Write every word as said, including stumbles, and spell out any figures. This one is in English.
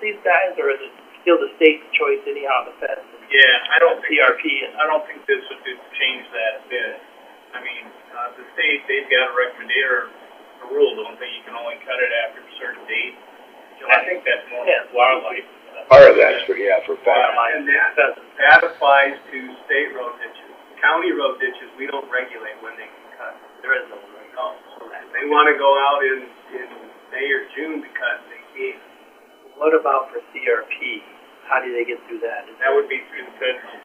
these guys, or is it still the state's choice anyhow, the feds? Yeah, I don't think C R P. I don't think this would do, change that a bit. I mean, uh, the state, they've got a recommendation, a rule, don't they? You can only cut it after a certain date. And I think that's more Yeah. wildlife. Part of that's for, yeah, for Yeah, fat. and that, that applies to state road ditches. County road ditches, we don't regulate when they can cut. There is no right. No, so if they want to go out in, in May or June to cut, they can. What about for C R P? How do they get through that? Is That would be through the federal.